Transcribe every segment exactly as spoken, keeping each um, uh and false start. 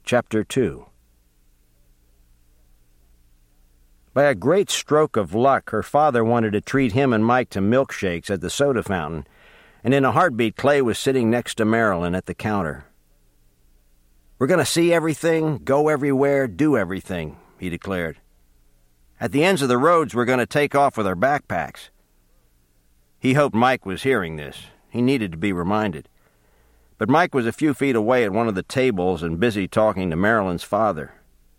Chapter two. By a great stroke of luck, her father wanted to treat him and Mike to milkshakes at the soda fountain, and in a heartbeat, Clay was sitting next to Marilyn at the counter. "We're going to see everything, go everywhere, do everything," he declared. "At the ends of the roads, we're going to take off with our backpacks." He hoped Mike was hearing this. He needed to be reminded. But Mike was a few feet away at one of the tables and busy talking to Marilyn's father.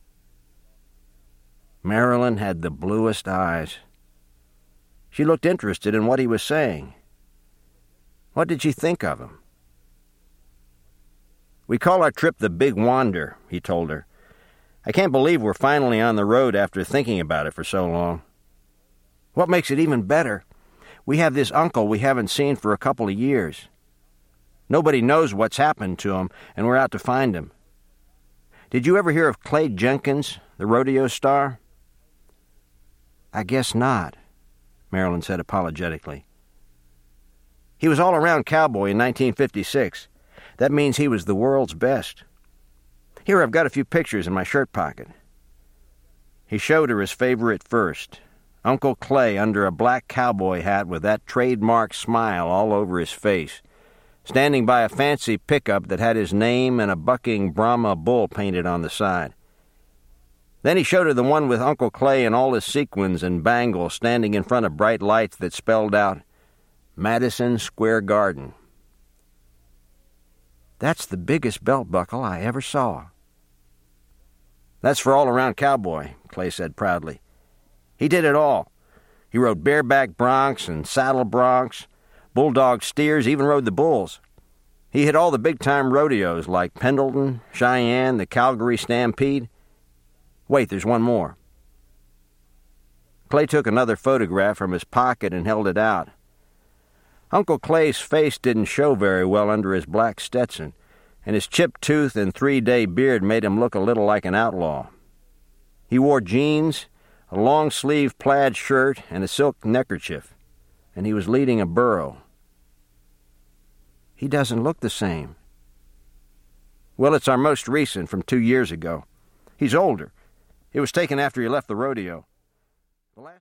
Marilyn had the bluest eyes. She looked interested in what he was saying. What did she think of him? "We call our trip the Big Wander," he told her. "I can't believe we're finally on the road after thinking about it for so long. What makes it even better, we have this uncle we haven't seen for a couple of years. Nobody knows what's happened to him, and we're out to find him. Did you ever hear of Clay Jenkins, the rodeo star?" "I guess not," Marilyn said apologetically. "He was all-around cowboy in nineteen fifty-six. That means he was the world's best. Here, I've got a few pictures in my shirt pocket." He showed her his favorite first, Uncle Clay under a black cowboy hat with that trademark smile all over his face, standing by a fancy pickup that had his name and a bucking Brahma bull painted on the side. Then he showed her the one with Uncle Clay and all his sequins and bangles standing in front of bright lights that spelled out Madison Square Garden. "That's the biggest belt buckle I ever saw." "That's for all-around cowboy," Clay said proudly. "He did it all. He rode bareback broncs and saddle broncs, bulldog steers, even rode the bulls. He hit all the big-time rodeos like Pendleton, Cheyenne, the Calgary Stampede. Wait, there's one more." Clay took another photograph from his pocket and held it out. Uncle Clay's face didn't show very well under his black Stetson, and his chipped tooth and three-day beard made him look a little like an outlaw. He wore jeans, a long-sleeved plaid shirt, and a silk neckerchief, and he was leading a burro. "He doesn't look the same." "Well, it's our most recent from two years ago. He's older. It was taken after he left the rodeo." The last